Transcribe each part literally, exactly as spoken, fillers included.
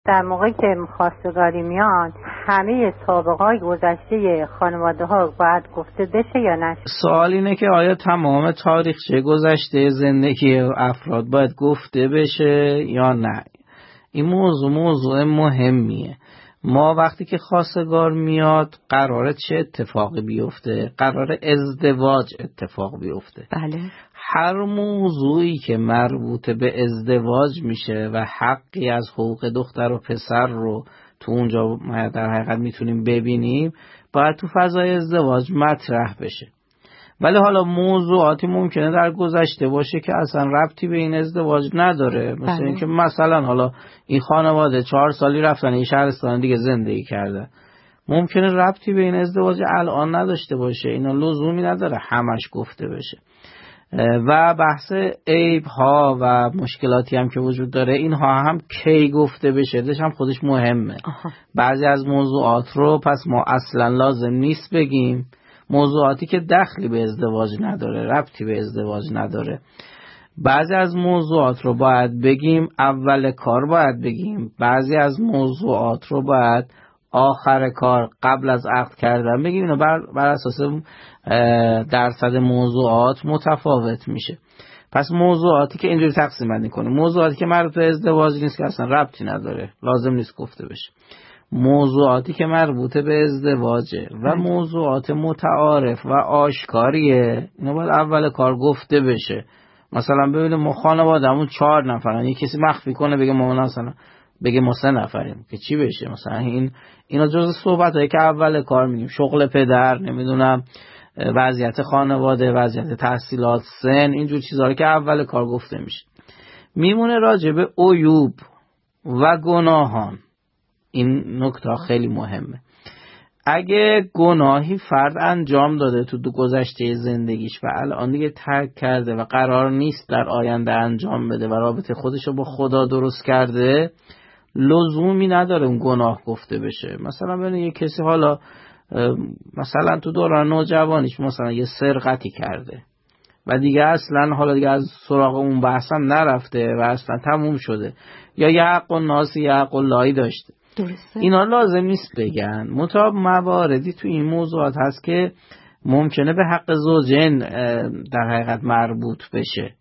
در موقعی که خواستگاری میان همه سابقه‌های گذشته خانواده ها باید گفته بشه یا نشه؟ سوال اینه که آیا تمام تاریخچه گذشته زندگی افراد باید گفته بشه یا نه؟ این موضوع موضوع مهمیه. ما وقتی که خواستگار میاد قراره چه اتفاقی بیفته؟ قراره ازدواج اتفاق بیفته. بله. هر موضوعی که مربوط به ازدواج میشه و حقی از حقوق دختر و پسر رو تو اونجا در حقیقت میتونیم ببینیم، باید تو فضای ازدواج مطرح بشه. ولی حالا موضوعاتی ممکنه در گذشته باشه که اصلا ربطی به این ازدواج نداره. مثل بله. اینکه مثلا حالا این خانواده چهار سالی رفتن این شهرستان دیگه زندگی کرده، ممکنه ربطی به این ازدواج الان نداشته باشه. اینا لزومی نداره همش گفته بشه. و بحث عیب ها و مشکلاتی هم که وجود داره، اینها هم کی گفته بشه دش هم خودش مهمه. آها. بعضی از موضوعات رو پس ما اصلا لازم نیست بگیم، موضوعاتی که دخلی به ازدواج نداره، ربطی به ازدواج نداره. بعضی از موضوعات رو باید بگیم اول کار باید بگیم، بعضی از موضوعات رو باید آخر کار قبل از عقد کردن بگیم. اینو بر, بر اساس درصد موضوعات متفاوت میشه. پس موضوعاتی که اینجوری تقسیم بندی کنیم، موضوعاتی که مربوط به ازدواج نیست که اصلا ربطی نداره، لازم نیست گفته بشه. موضوعاتی که مربوط به ازدواجه و موضوعات متعارف و آشکاریه، اینا باید اول کار گفته بشه. مثلا ببینیم ما خانواده‌مون چهار نفرن، یه کسی مخفی کنه بگه ما مثلا بگه ما سه نفریم که چی بشه؟ مثلا این اینا جزء صحبتایی که اول کار میگیم. شغل پدر، نمیدونم وضعیت خانواده، وضعیت تحصیلات، سن، اینجور چیزا که اول کار گفته میشه. میمونه راجع به عیوب و گناهان. این نکته خیلی مهمه. اگه گناهی فرد انجام داده تو دو گذشته زندگیش و الان دیگه ترک کرده و قرار نیست در آینده انجام بده و رابطه خودش رو با خدا درست کرده، لزومی نداره اون گناه گفته بشه. مثلا ببینید یه کسی حالا مثلا تو دوران نوجوانیش مثلا یه سرقتی کرده و دیگه اصلا حالا دیگه از سراغ اون بحثم نرفته و اصلا تموم شده، یا یه حق و ناسی یه حق و لایی داشته. درسته. اینا لازم نیست بگن. مطابق مواردی تو این موضوعات هست که ممکنه به حق زوجین در حقیقت مربوط بشه.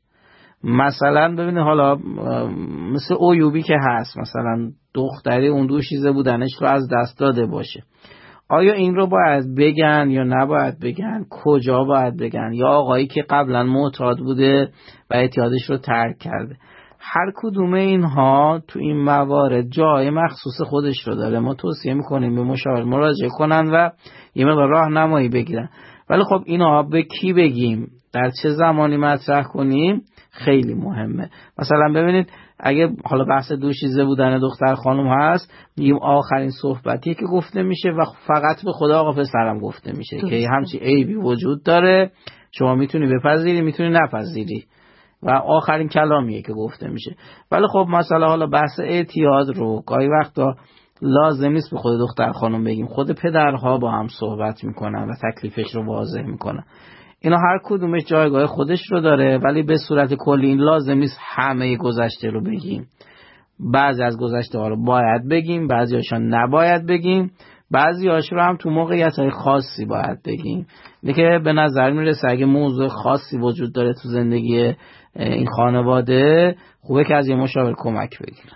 مثلا ببینید حالا مثل عیوبی که هست، مثلا دختری اون دو چیزه بودنش رو از دست داده باشه، آیا این رو باید بگن یا نباید بگن؟ کجا باید بگن؟ یا آقایی که قبلا معتاد بوده و اعتیادش رو ترک کرده؟ هر کدوم اینها تو این موارد جای مخصوص خودش رو داره. ما توصیه میکنیم به مشاور مراجعه کنن و یه مقدار راهنمایی بگیرن. ولی خب اینا به کی بگیم، در چه زمانی مطرح کنیم خیلی مهمه. مثلا ببینید اگه حالا بحث دوشیزه بودن دختر خانم هست، میگیم آخرین صحبتیه که گفته میشه و فقط به خدا آقا پسرم گفته میشه دوسته. که همچی عیبی وجود داره، شما میتونی بپذیری میتونی نپذیری، و آخرین کلامیه که گفته میشه. ولی خب مثلا حالا بحث اعتیاد رو گاهی وقتا لازم نیست به خود دختر خانم بگیم، خود پدرها با هم صحبت میکنن و تکلیفش رو واضح میکنن. اینا هر کدومش جایگاه خودش رو داره، ولی به صورت کلی این لازم نیست همه گذشته رو بگیم. بعضی از گذشته ها رو باید بگیم، بعضی هاشون نباید بگیم، بعضی هاش رو هم تو موقعیت های خاصی باید بگیم. اینه که به نظر میرسه اگه موضوع خاصی وجود داره تو زندگی این خانواده، خوبه که از یه مشاور کمک بگیرن.